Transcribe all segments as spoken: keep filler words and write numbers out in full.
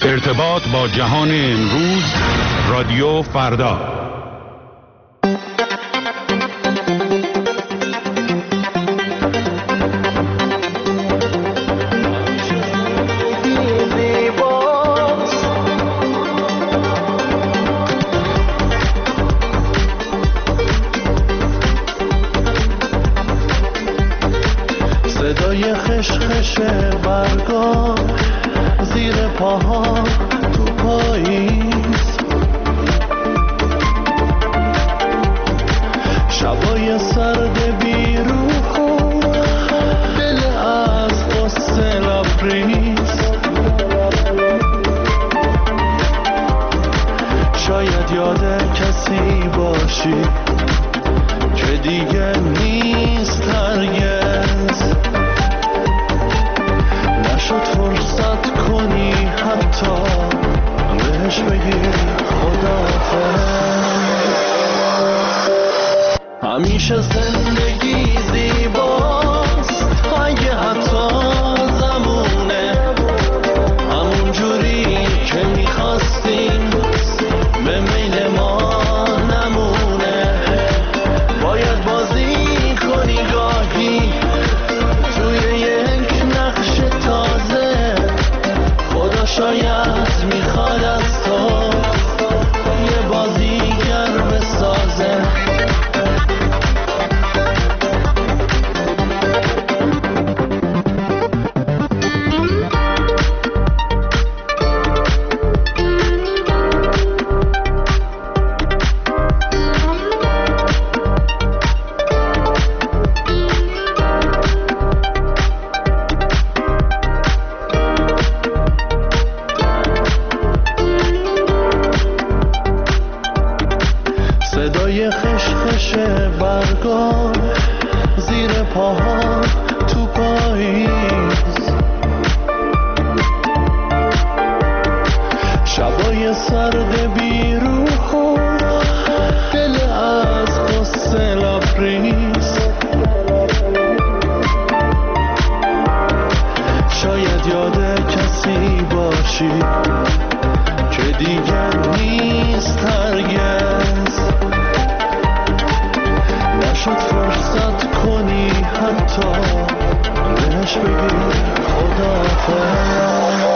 ارتباط با جهان امروز، رادیو فردا. صدای خشخش برگا زیر پاها تو پاییز، شبای سرد بیروح و دل از قصه لبریز. شاید یاد کسی باشی که دیگه نیست هرگز، نشد فرصت کنی حتی بهش بگی خداحافظ. همیشه زندگی زیباست اگه حتی زمونه همون جوری که میخواستیم به میل ما نمونه. باید بازی کنی گاهی توی یک نقش تازه، خدا شاید میخواد از تو یه بازیگر بسازه. صدای خشخش برگا زیر پاها تو پاییز، شبای سرد بیروح و دل از قصه لبریز. شاید یاد کسی باشی که دیگر نیست هرگز، نشد فرصت کنی حتی بهش بگی خداحافظ.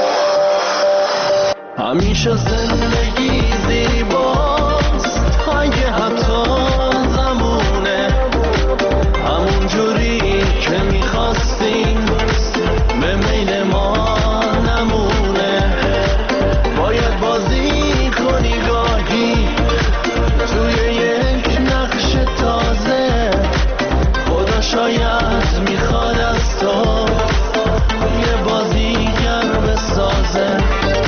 همیشه زندگی زیباست اگه حتی زمونه همون جوری که میخواستیم به میل ما نمونه. باید بازی کنی گاهی توی یک نقش تازه، خدا شاید میخواد از تو یه بازیگر بسازه.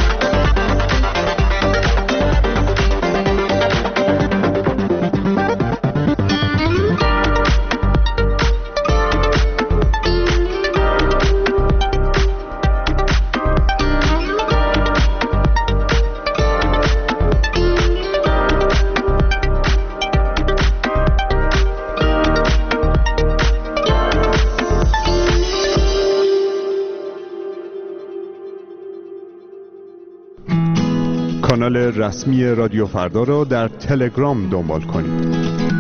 کانال رسمی رادیو فردا را در تلگرام دنبال کنید.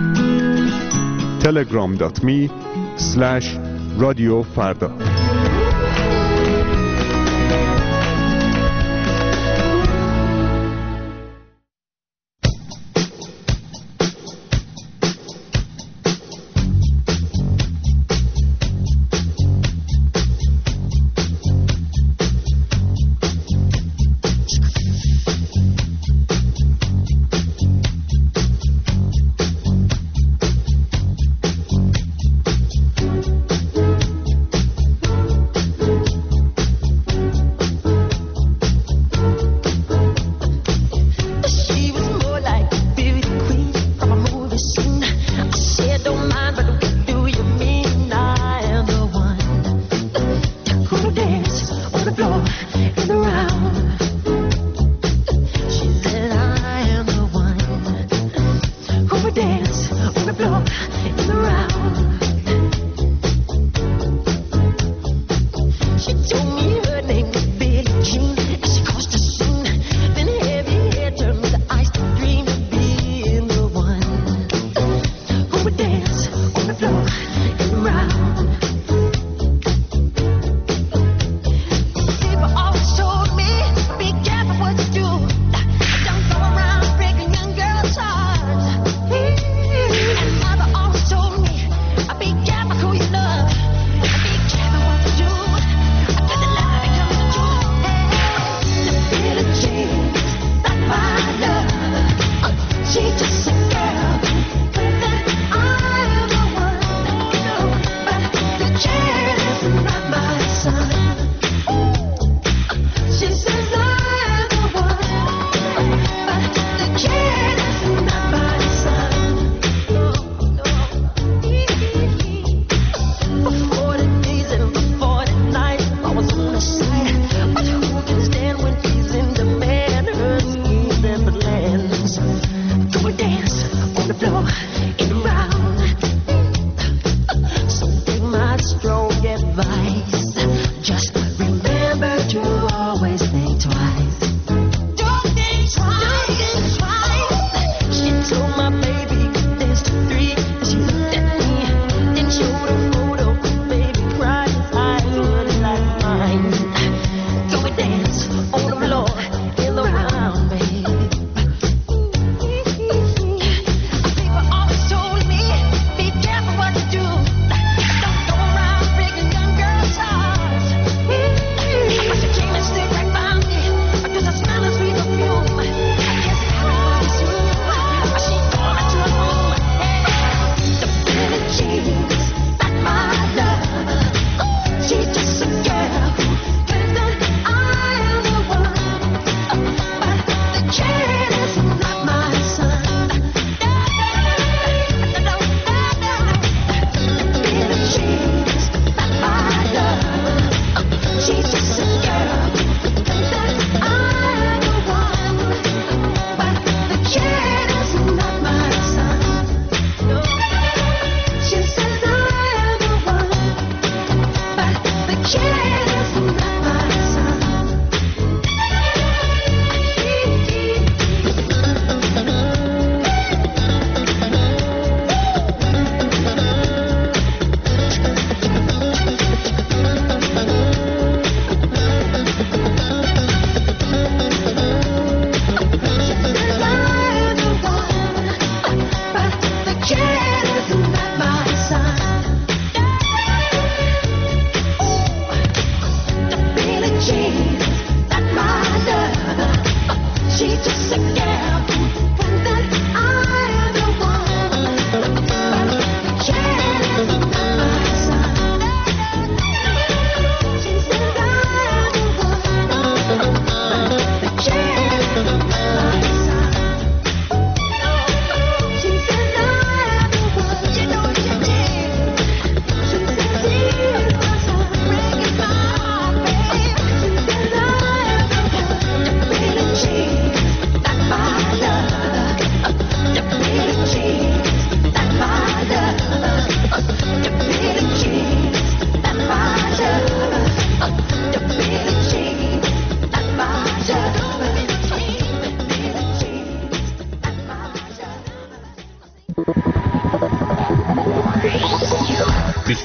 تلگرام دات می اسلش رادیو فردا.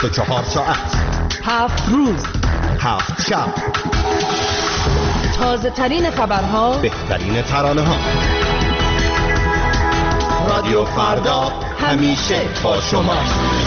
و چهار ساعت، هفت روز، هفت شب، تازه ترین خبرها، بهترین ترانه ها. رادیو فردا همیشه با شما.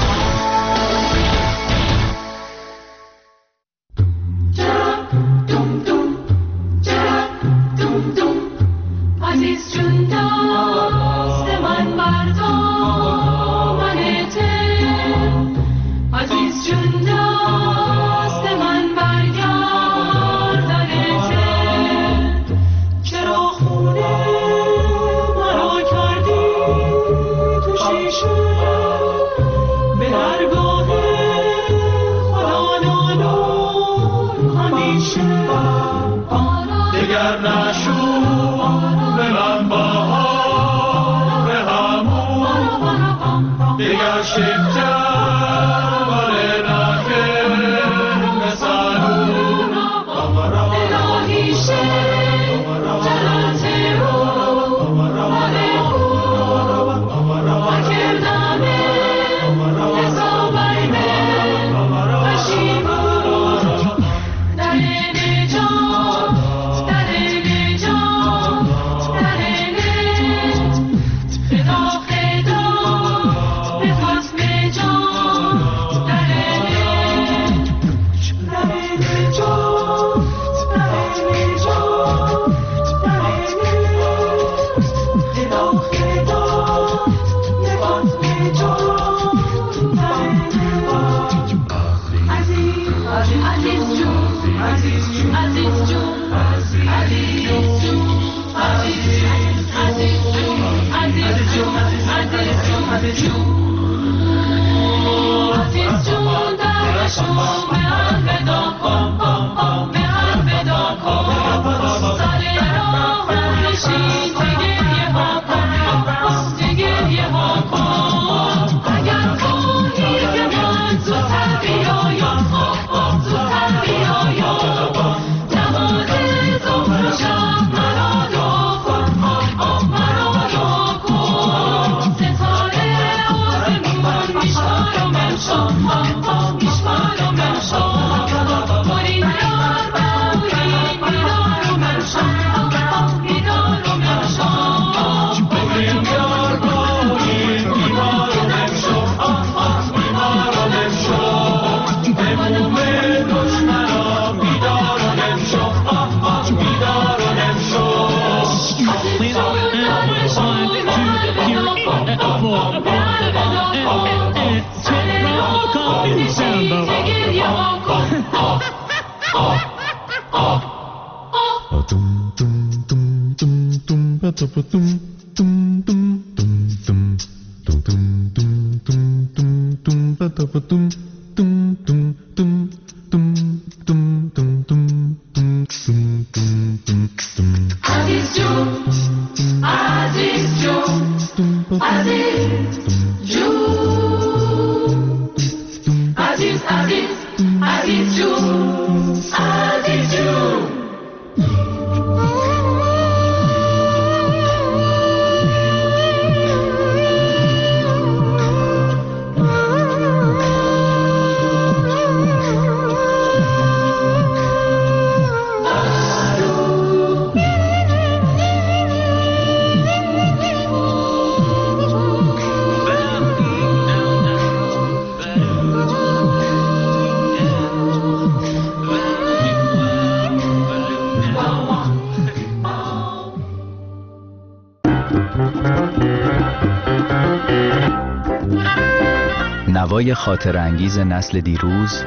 نوای خاطر انگیز نسل دیروز،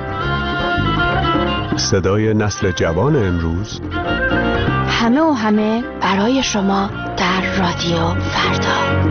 صدای نسل جوان امروز، همه و همه برای شما در رادیو فردا.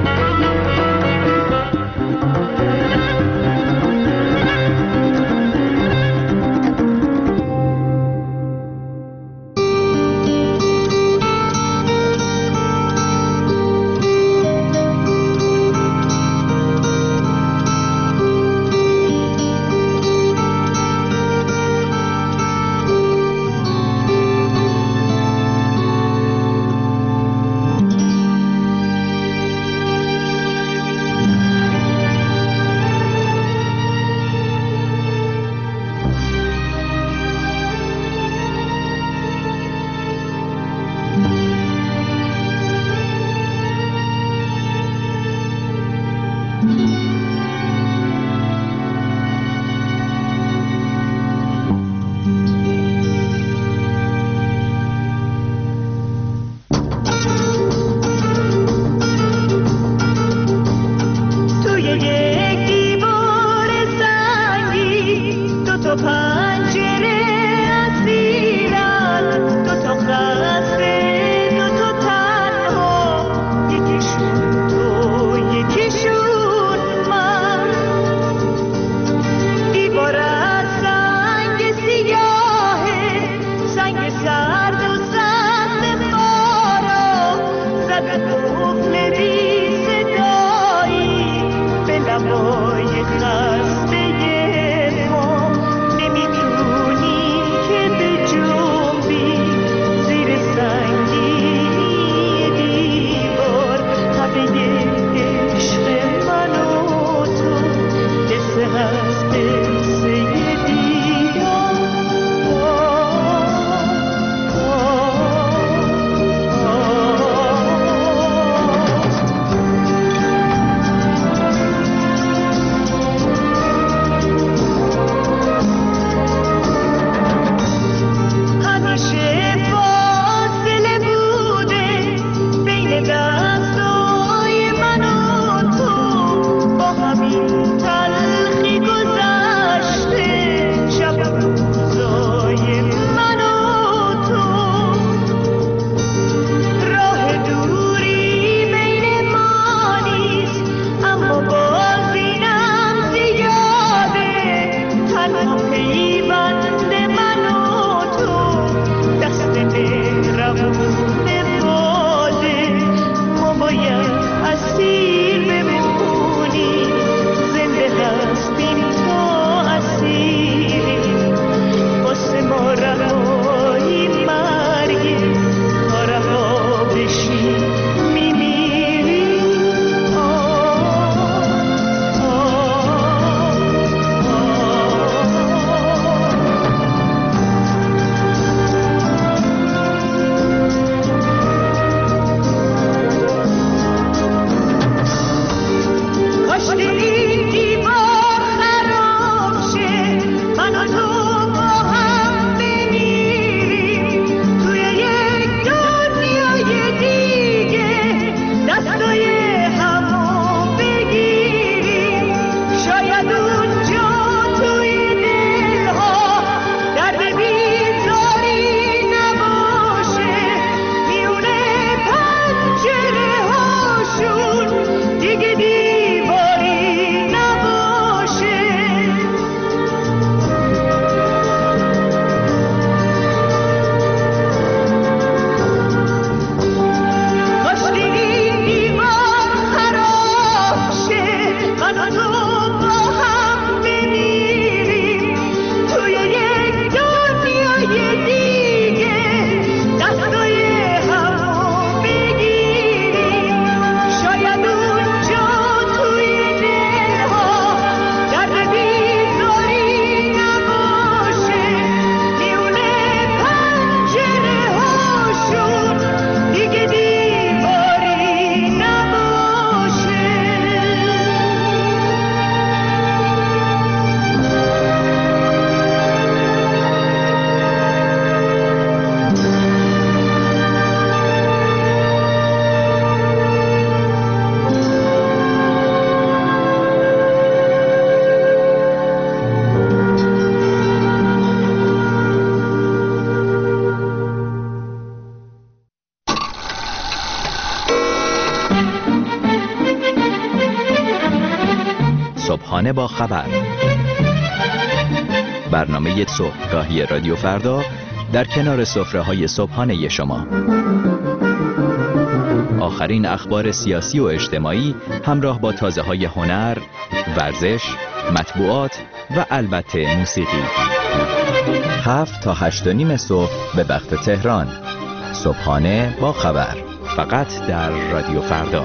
صبحانه با خبر، برنامه صبحگاهی رادیو فردا در کنار سفره‌های صبحانه شما. آخرین اخبار سیاسی و اجتماعی همراه با تازه‌های هنر، ورزش، مطبوعات و البته موسیقی. هفت تا هشت و نیم صبح به وقت تهران. صبحانه با خبر، فقط در رادیو فردا.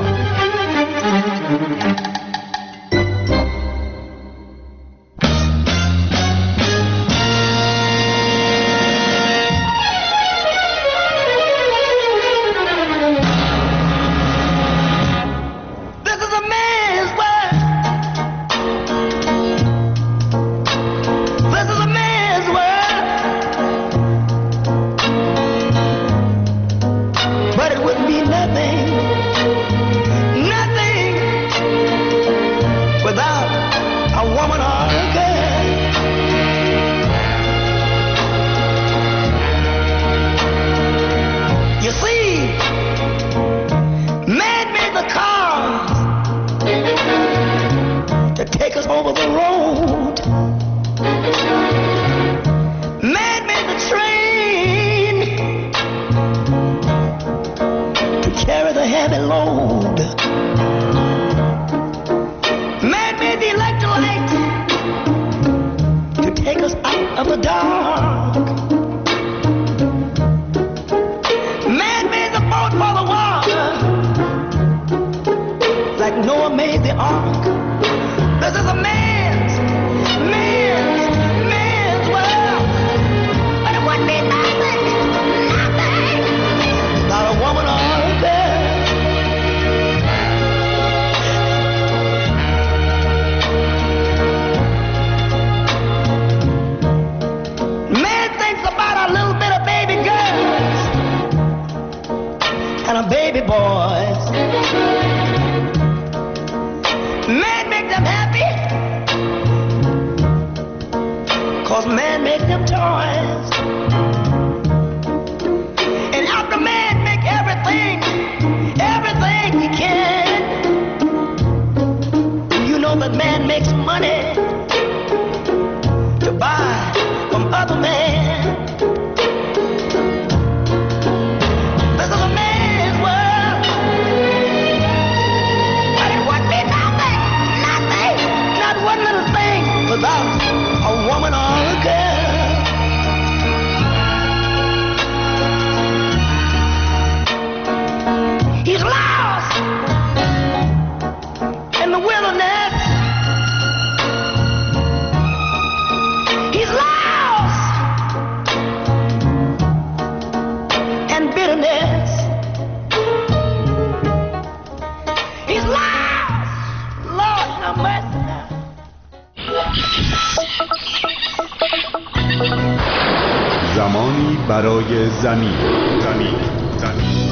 زمانی برای زمین. زمین. زمین.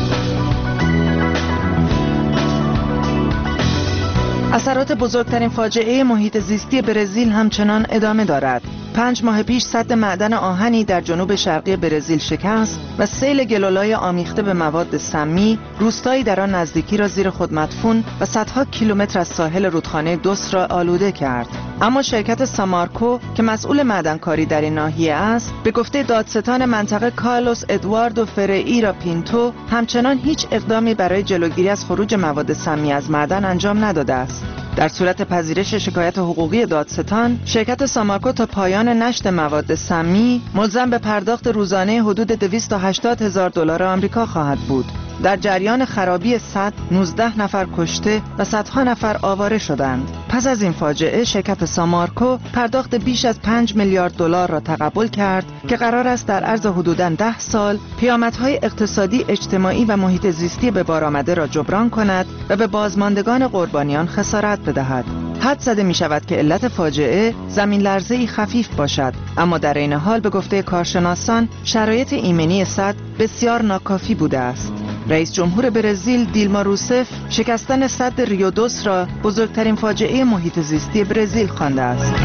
اثرات بزرگترین فاجعه محیط زیستی برزیل همچنان ادامه دارد. پنج ماه پیش سد معدن آهنی در جنوب شرقی برزیل شکست و سیل گلولای آمیخته به مواد سمی روستایی در آن نزدیکی را زیر خود مدفون و صدها کیلومتر از ساحل رودخانه دوس را آلوده کرد. اما شرکت سامارکو که مسئول معدنکاری در این ناحیه است، به گفته دادستان منطقه کارلوس ادواردو فرئیرا پینتو، همچنان هیچ اقدامی برای جلوگیری از خروج مواد سمی از معدن انجام نداده است. در صورت پذیرش شکایت حقوقی دادستان، شرکت سامارکو تا پایان نشت مواد سمی ملزم به پرداخت روزانه حدود دویست و هشتاد هزار دلار آمریکا خواهد بود. در جریان خرابی سد نوزده نفر کشته و صدها نفر آواره شدند. پس از این فاجعه شرکت سامارکو پرداخت بیش از پنج میلیارد دلار را تقبل کرد که قرار است در عرض حدوداً ده سال پیامدهای اقتصادی، اجتماعی و محیط زیستی به بار آمده را جبران کند و به بازماندگان قربانیان خسارت بدهد. حد زده می شود که علت فاجعه زمین لرزه‌ای خفیف باشد، اما در این حال به گفته کارشناسان شرایط ایمنی سد بسیار ناکافی بوده است. رئیس جمهور برزیل دیلما روسف شکستن سد ریو دوس را بزرگترین فاجعه محیط زیستی برزیل خوانده است.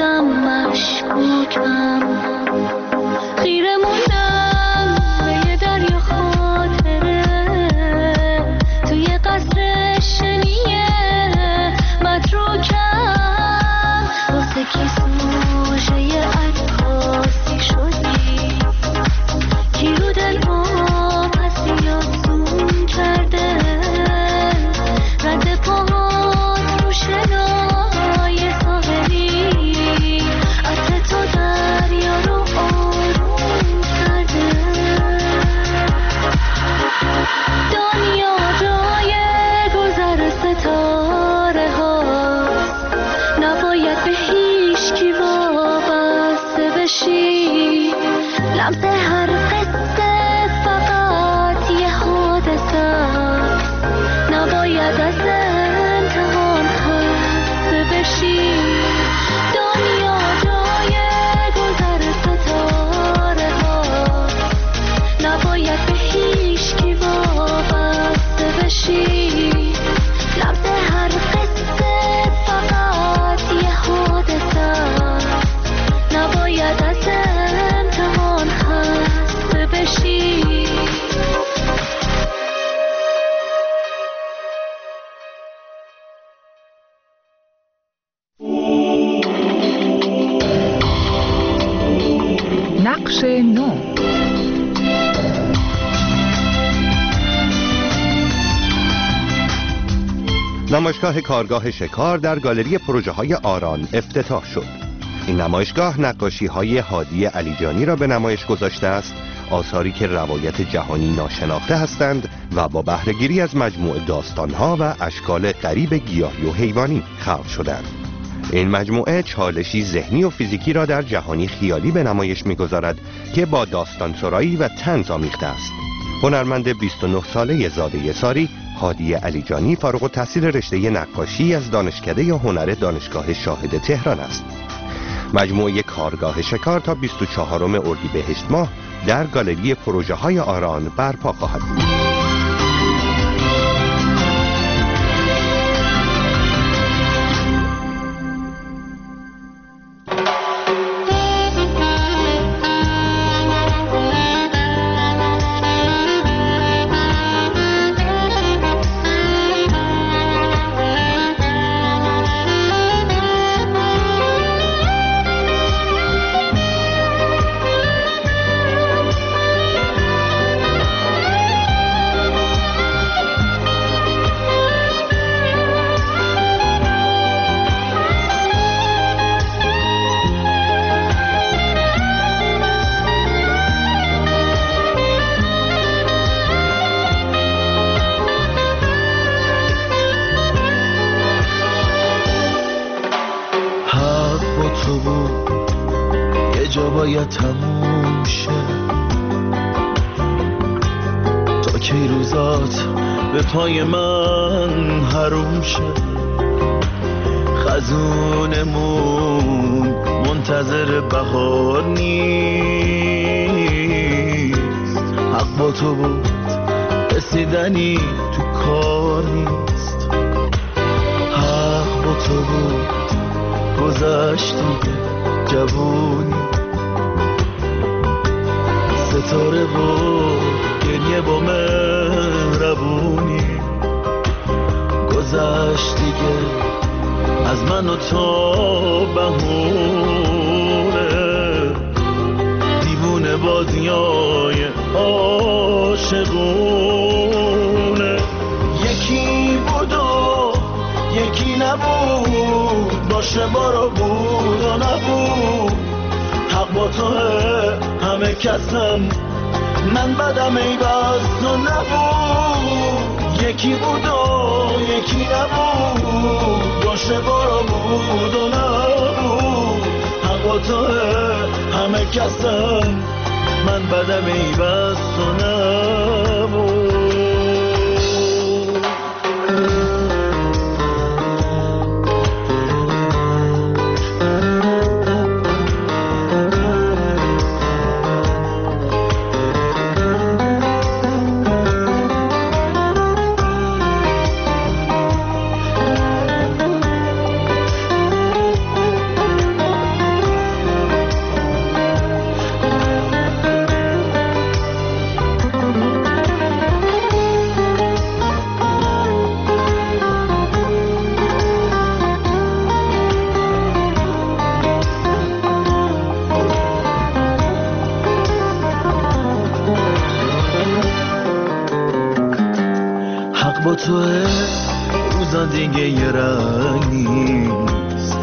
خودم مشکوکم، خیره موندم به یه دریا خاطره توی قصر شنیه متروکم، واسه کی سوژه عکاسی شدی، کی رو دل ما پسی آسون کرده، رد پاهات رو شنای ساحلی، عطر تو دریا رو آروم کرده، دنیا جای گذر ستاره هاست، نباید به هیچ کی وابسته بشی، لمس هر قصه فقط یه حادثه است، نباید از امتحان خسته بشی، دنیا جای گذر ستاره هاست، نباید به هیچ کی وابسته بشی، لمس هر قصه فقط یه حادثه است، نباید از امتحان خسته بشی. نقش نو. نمایشگاه کارگاه شکار در گالری پروژه های آران افتتاح شد. این نمایشگاه نقاشی های هادی علیجانی را به نمایش گذاشته است، آثاری که روایت جهانی ناشناخته هستند و با بهره‌گیری از مجموع داستانها و اشکال غریب گیاهی و حیوانی خلق شدند. این مجموعه چالشی ذهنی و فیزیکی را در جهانی خیالی به نمایش می‌گذارد که با داستان سرایی و طنز آمیخته است. هنرمند بیست و نه ساله زاده ساری هادی علیجانی فارغ التحصیل رشته نقاشی از دانشکده هنر دانشگاه شاهد تهران است. مجموعه کارگاه شکار تا بیست و چهارم اردیبهشت ماه در گالری پروژه های آران برپا خواهد بود. باید تموم شه تا کی روزات به پای من حروم شه، خزونمون منتظر بهار نیست، حق با تو بود رسیدنی تو کار نیست، حق با تو بود گذشتی جوونی، ستاره و گریه با مهربونی، گذشت دیگه از من و تو بهونه، دیوونه بازیای عاشقونه، یکی بود و یکی نبود، باشه بارا بود و نبود، حق با تو همه کسم، من بدم ای بس تو نبود، یکی بود و یکی نبود، باشه بارا بود و نبود، حق با تو همه کسم، من بدم ای بس تو نبود. توه روزا دیگه یه رنگ نیست،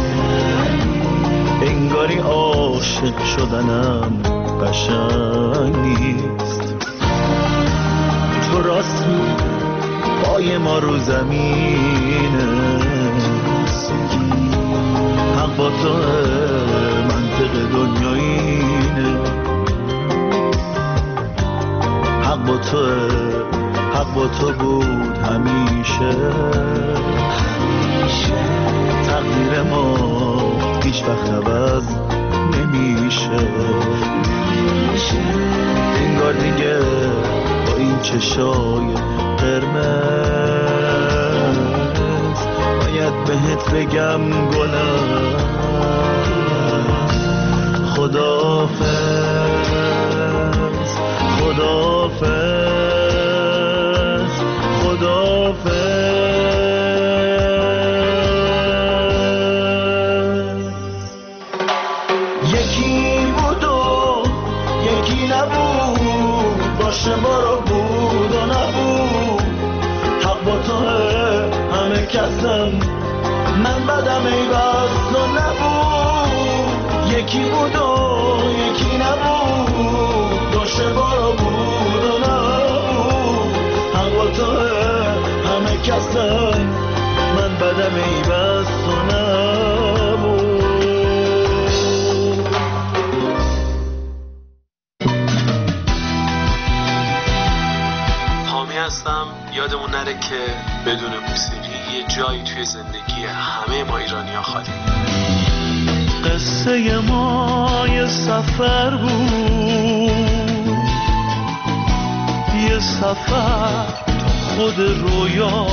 انگاری عاشق شدنم قشنگ نیست. تو راست می پای ما رو زمینه، حق با توه منطق دنیا اینه، حق با توه، حق با تو بود همیشه. تقدیر ما هیچ وقت عوض نمیشه، انگار دیگه با این چشای قرمز باید بهت بگم گلم خداحافظ، خداحافظ، خداحافظ. یکی بود و یکی نبود، باشه برو بود و نبود. حق با توه همه کسم، من بدم ای بس و نبود. یکی بود و یکی نبود، باشه برو بود و نبود. حق با توه همه کسم، من بدم ای بس و نبود. حامی هستم. یادمون نره که بدون موسیقی یه جایی توی زندگی همه ما ایرانی‌ها خالی. قصه ما یه سفر بود، یه سفر تو خود رویا.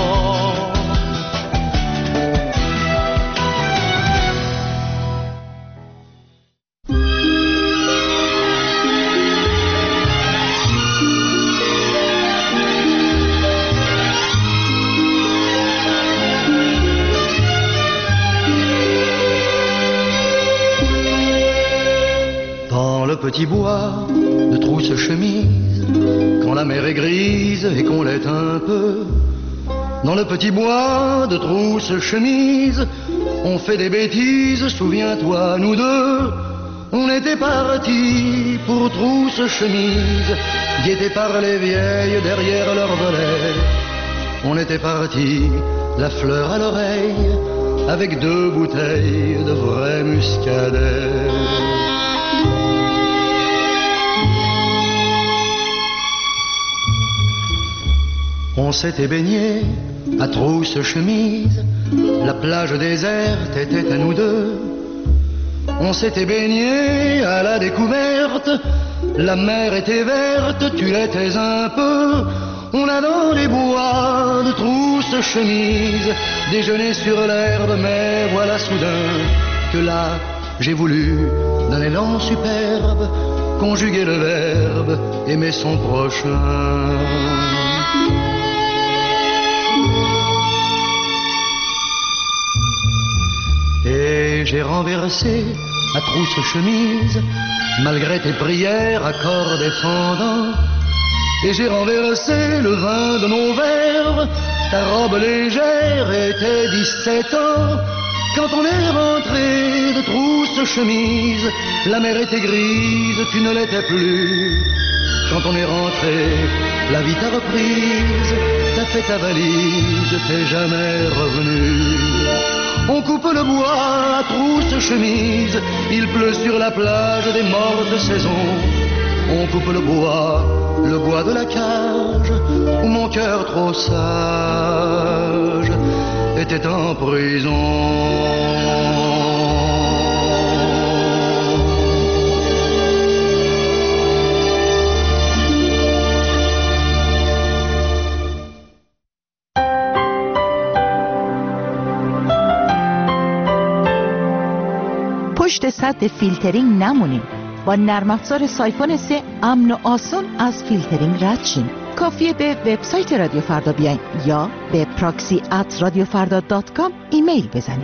Petit bois de trousse-chemise, quand la mer est grise et qu'on l'est un peu. Dans le petit bois de trousse-chemise, on fait des bêtises, souviens-toi, nous deux. On était partis pour trousse-chemise, guettés par les vieilles derrière leur volet. On était partis, la fleur à l'oreille, avec deux bouteilles de vrai muscadet. On s'était baigné à trousse-chemise, la plage déserte était à nous deux. On s'était baigné à la découverte, la mer était verte, tu l'étais un peu. On a dans les bois de trousse-chemise déjeuné sur l'herbe, mais voilà soudain que là j'ai voulu d'un élan superbe conjuguer le verbe aimer son prochain. Et j'ai renversé à trousse-chemise, malgré tes prières à corps défendant. Et j'ai renversé le vin de nos verres, ta robe légère était dix-sept ans. Quand on est rentré de trousse-chemise, la mer était grise, tu ne l'étais plus. Quand on est rentré, la vie t'a reprise, t'as fait ta valise, t'es jamais revenu. On coupe le bois à trousse-chemise, il pleut sur la plage des mortes saisons. On coupe le bois, le bois de la cage, où mon cœur trop sage était en prison. پشت سد فیلترینگ نمونیم. با نرم افزار سایفون سه امن و آسان از فیلترینگ رد شیم. کافیه به وبسایت رادیو فردا بیاین یا به پراکسی ات رادیو فردا دات کام ایمیل بزنید.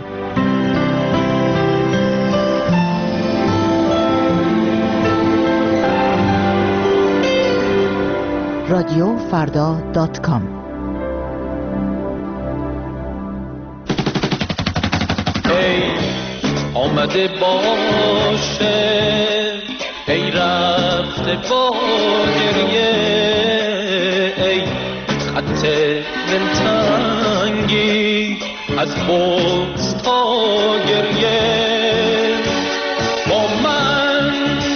رادیو فردا دات کام آمده باشه ای رفته با گریه ای خط دلتنگی از بغض تا گریه با من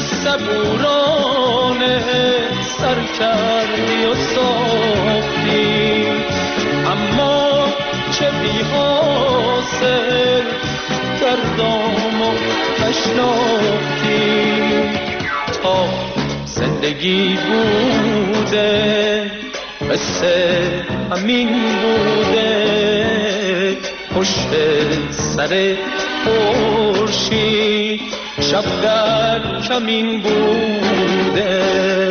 صبورانه سر کردی و ساختی اما چه بی حاصل دردام و نشناختی تا زندگی بوده قصه همین بوده پشت سر خورشید شب در کمین بوده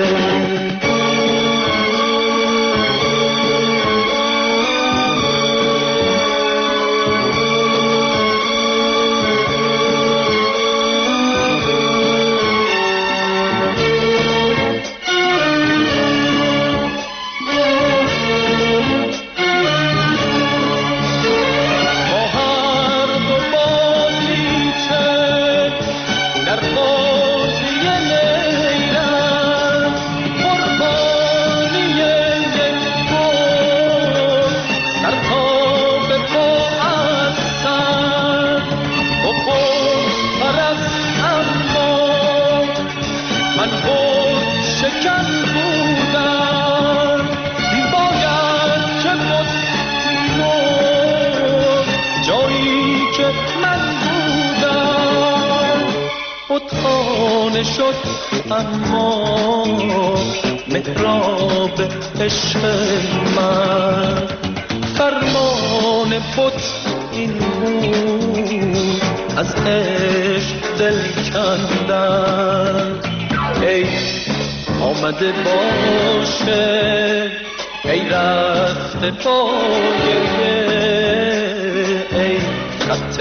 خانه شد اما محراب عشق من فرمان بت این بود از عشق دل کندن ای آمده باشه ای رفته با گریه ای خط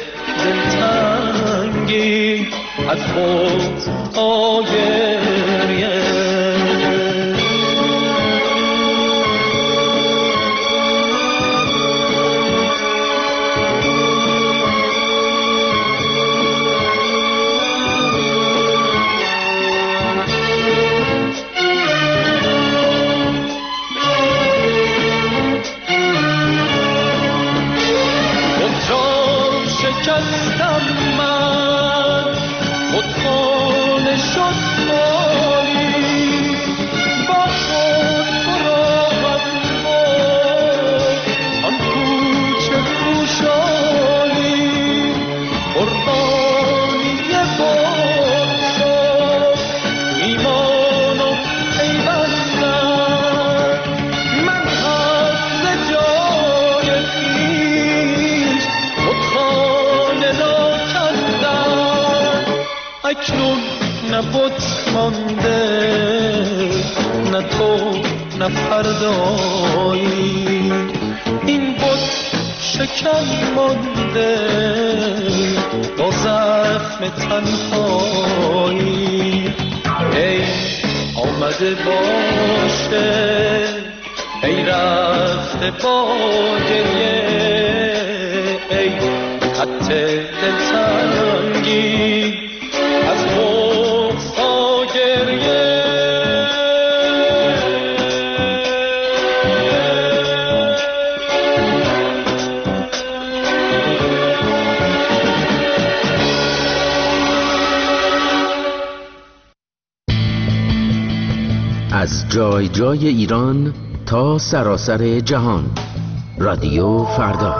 دلتنگی از خود آگریه خودجان شکستم من خودخانه شد مالی با خود براهم آن کوچه خوشحالی قربانی باد شد ایمان و پیوستم من هم ز جای خویش خودخانه را کندم اکنون نه بت مانده نه تو نه فردایی این بت شکن مانده با زخم تنهایی ای آمده باشه ای رفته با گریه ای خط دلتنگی از بغض تا گریه از جای جای ایران تا سراسر جهان رادیو فردا.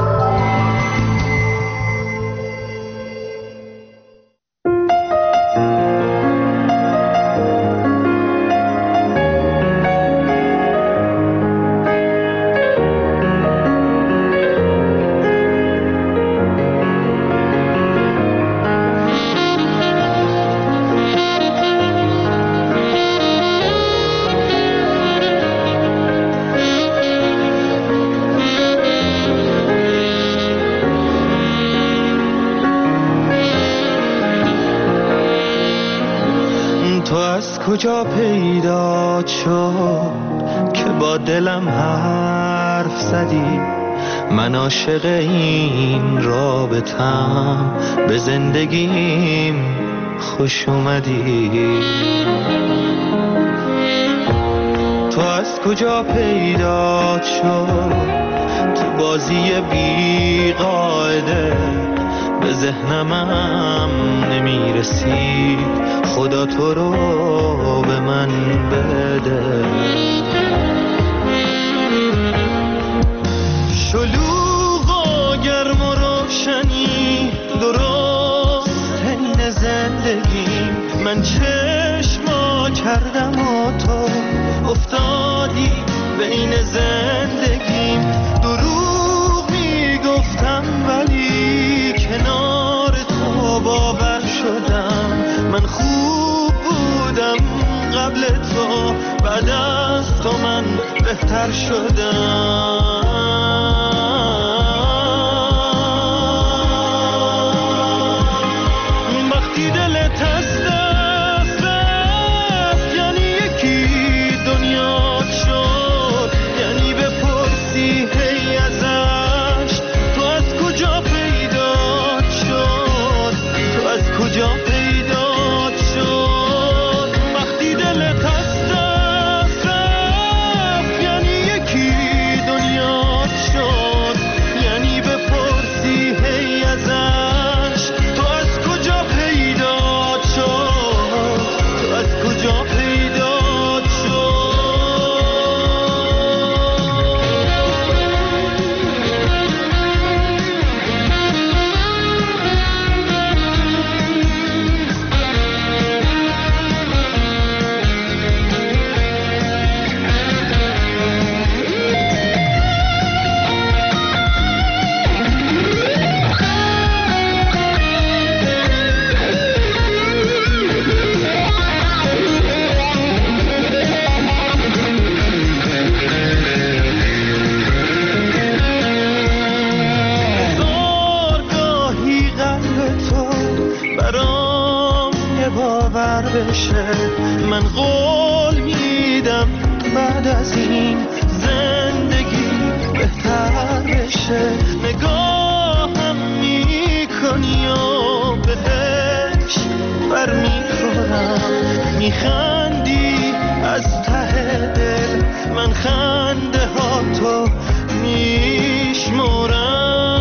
کجا پیدا شد که با دلم حرف زدی من عاشق این رابطم، به زندگیم خوش اومدی. تو از کجا پیدا شد تو بازی بی قاعده، به ذهنمم نمیرسید، خدا تو رو به من بده. شلوغ و گرم و روشنی درست حین زندگیم، من چشما کردم و تو افتادی بین زندگیم. دروغ میگفتم ولی کنار تو باور شدم، من خوب بودم قبل تو، بعد از تو من بهتر شدم. وقتی دلت از دست رفت یعنی یکی دنیا شد، یعنی بپرسی هی ازش تو از کجا پیدا شد، تو از کجا پیدا شد. وقتی دلت از دست رفت یعنی یکی دنیا شد، یعنی بپرسی هی ازش تو از کجا پیدا شد، تو از کجا پیدا شد. زارگاهی قلب تو برام یه باور بشه، من قول میدم بعد از این زندگی بهتر بشه. نگاهم میکنی و بهش بر میخورم، میخندی از ته دل، من خنده ها تو میشمرم.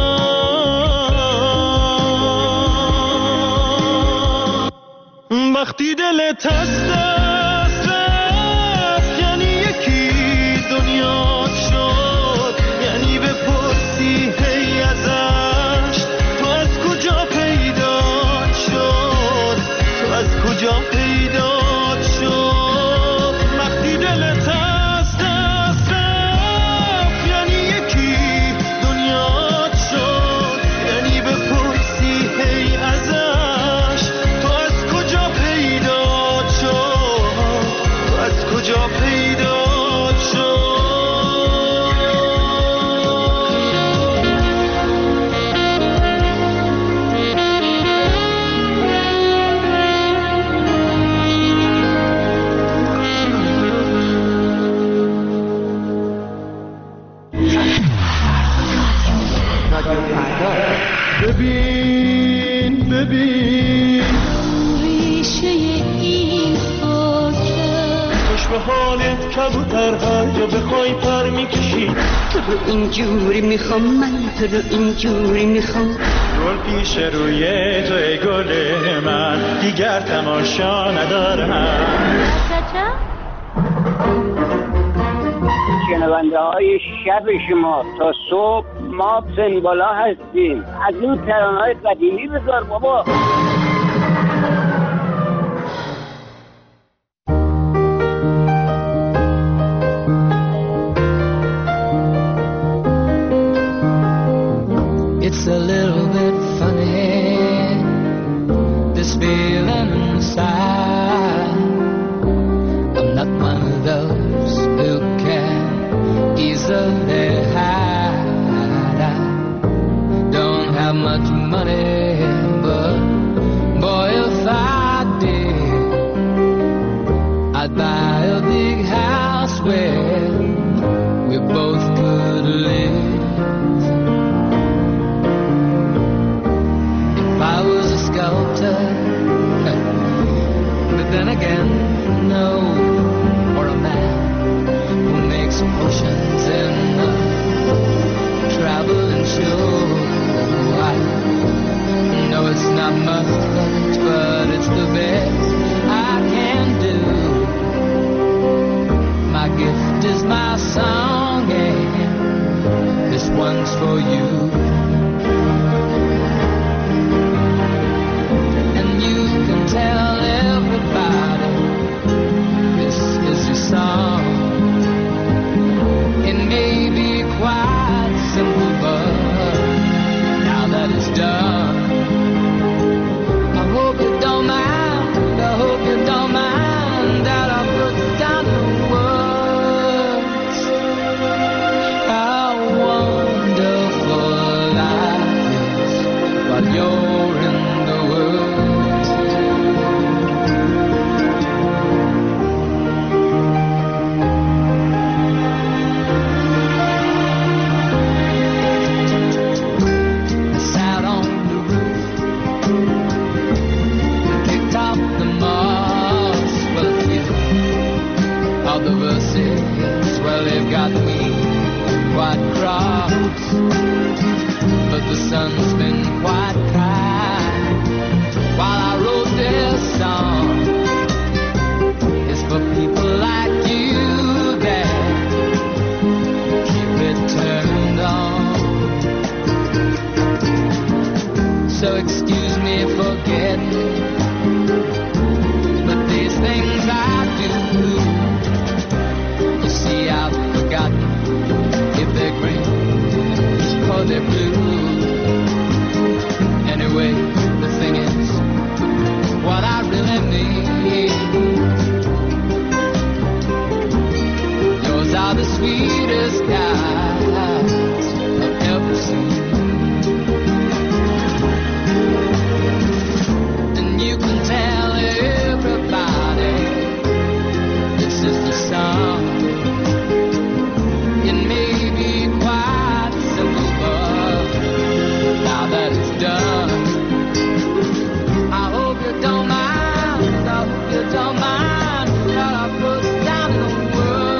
وقتی دلت از دست رفت یعنی یکی دنیا شد، یعنی بپرسی هی ازش تو از کجا پیدا شد، تو از کجا پیدا شد. وقتی دلت از دست رفت یعنی یکی دنیا شد، یعنی بپرسی هی ازش تو از کجا پیدا شد، تو از کجا پیدا شد. ببین ببین ریشه این خاکه، خوش به حالت کبوترها یا بخوای پر میکشی. تو رو اینجوری میخوام، من تو رو اینجوری میخوام. گل پیش روی تو ای گل من، دیگر تماشا ندارم. شنونده های شب شما تا صبح ما سنبالا هستیم. از این ترانه های قدیمی بذار بابا. It's a little bit funny, this feeling inside. I'm not one of those who can easily hide. I don't have much money, but boy, if I did, I'd buy a big house where we both could live. much, but it's the best I can do. My gift is my song, and this one's for you. And you can tell everybody this is your song. It may be quite simple, but now that it's done, I hope you don't mind, I hope you don't mind that I put down the words. How wonderful life is while you're in the world. The verses, well, they've got me quite cross, but the sun's been quite kind while I wrote this song. It's for people like you that keep it turned on. So excuse me for getting, but these things I do, see, I've forgotten if they're green or they're blue. Anyway, the thing is, what I really need, yours are the sweetest guys I've ever seen. And you can tell everybody this is the song. It may be quite simple, but now that it's done, I hope you don't mind, I hope you don't mind that I put down in the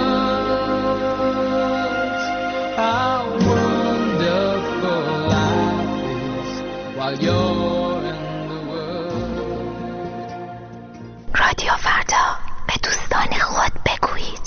words how wonderful life is while you're in the world. رادیو فردا، به دوستان خود بگویید.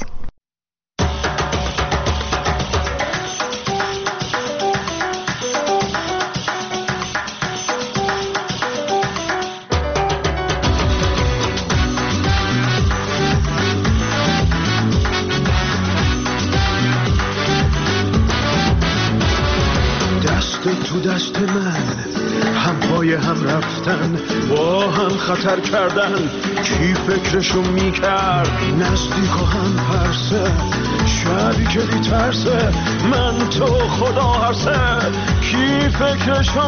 تو دست من هم پای هم رفتن، با هم خطر کردن، کی فکرشو میکرد؟ نزدیک و هم پرسه، شبی که بی ترسه، من تو خدا هرسه، کی فکرشو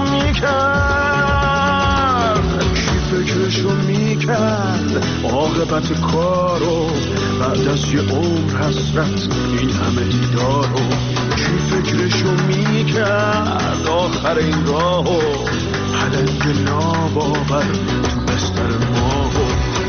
میکرد؟ کی فکرشو میکرد؟ عاقبت کارو بعد از یه عمر حسرت این همه دیدارو، کی فکرشو میکرد؟ آخر این راهو پلنگ ناباور تو بستر ماهو.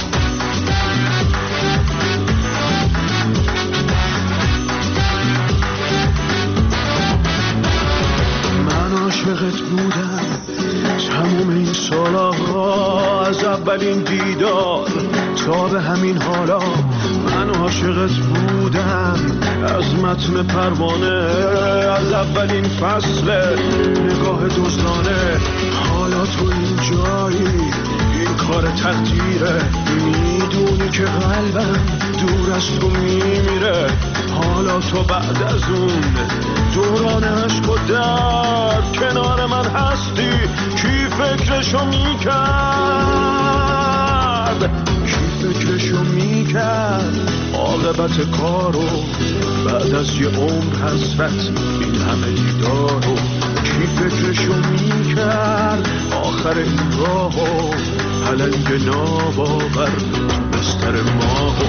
من عاشقت بودم تموم این سالها، از اولین دیدار تا به همین حالا. من عاشقت بودم از متن پروانه، از اولین فصل نگاه دزدانه. حالا تو این جایی، این کار تقدیره، میدونی که قلبم دور از تو میمیره. حالا تو بعد از اون دوران عشق و درد کنار من هستی، کی فکرشو میکرد؟ کی فکرشو میکرد؟ عاقبت کارو بعد از یه عمر حسرت این همه دیدارو، کی فکرشو میکرد؟ آخر این راهو پلنگ ناباور تو بستر ماهو.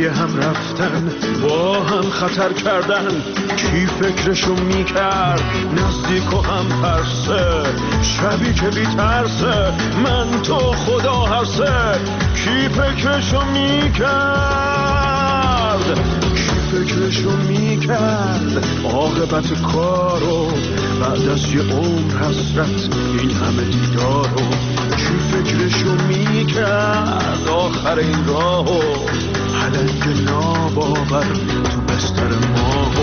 هم رفتن، با هم خطر کردن. کی فکرشو میکرد نزدیک و هم ترسه، شبی که بی ترسه من تو خدا هرسه. کی فکرشو میکرد، کی فکرشو میکرد عاقبت کارو بعد از یه عمر حسرت این همه دیدارو. کی فکرشو میکرد آخر این راهو پلنگ ناباور تو بستر ماهو.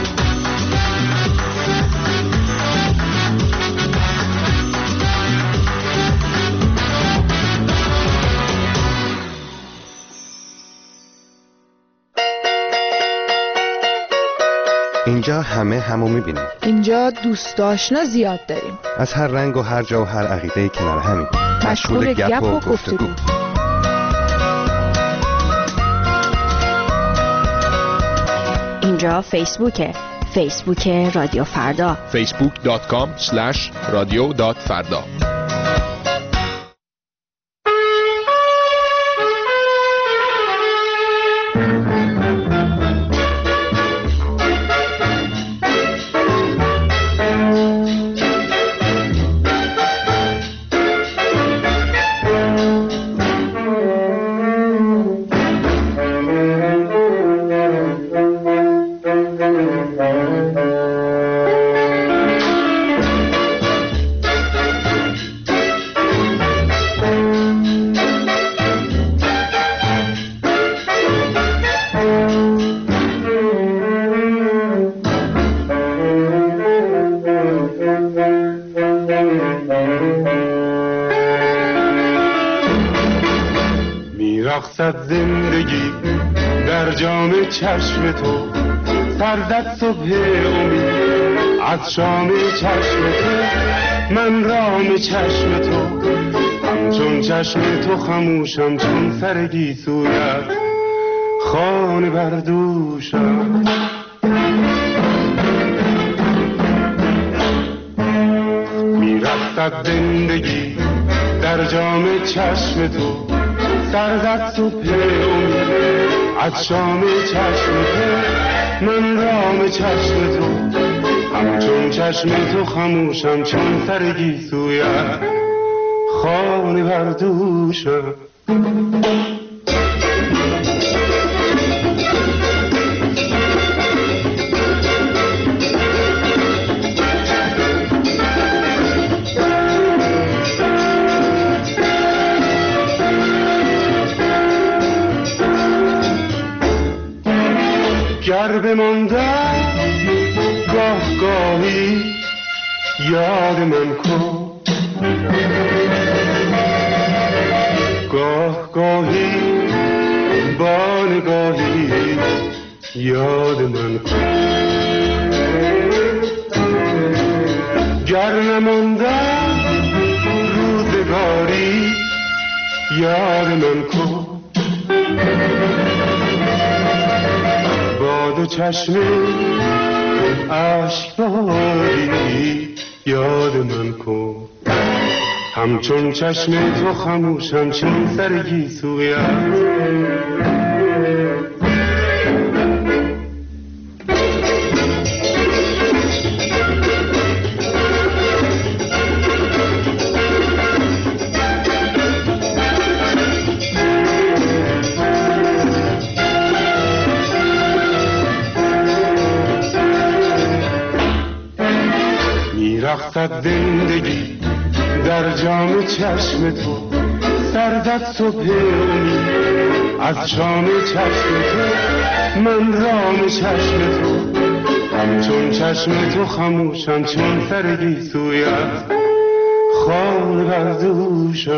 اینجا همه همو میبینیم. اینجا دوست آشنا زیاد داریم، از هر رنگ و هر جا و هر عقیده کنار همین، مشغول گپ و گفتگو. اینجا فیسبوکه، فیسبوک رادیو فردا، فیسبوک دات کام اسلش رادیو دات فردا. زندگی در جام چشم تو، سرزد صبح امید از شام چشم تو. من رام چشم تو همچون چشم تو خموشم، چون سر گیسویت خانه بردوشم. میرسد زندگی در جام چشم تو، سرزد صبح امید از شام چشم تو. من رام چشم تو همچون چشم تو خموشم، چون سر گیسویت خانه بردوشم. گر بماندم گاه گاهی یاد من کن، گاه گاهی با نگاهی یاد من کن. گر نماندم روزگاری یاد من کن، دو چشم عشق باری یاد من کن. همچون چشم تو خموشم، چون سر گیسویت رخصت زندگی در جام چشم تو، سرزد صبح امید از شام چشم تو. من رام چشم تو همچون چشم تو خموشم، چون سر گیسویت خانه بردوشم.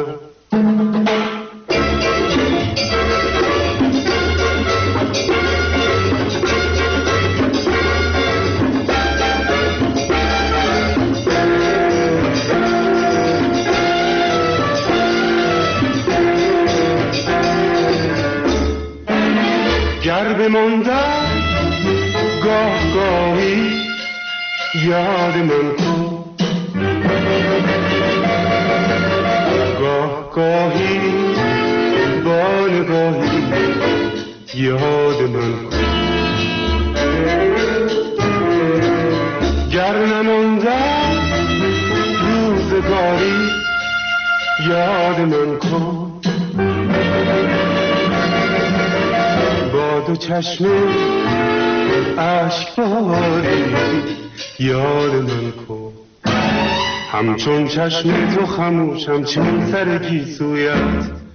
گر بماندم گاه گاهی یاد من کن، گاه گاهی با نگاهی یاد من کن. گر نماندم روزگاری یاد من کن. با دو چشم اشک باری یاد من کن. همچون چشم تو خموشم چون سر گیسویت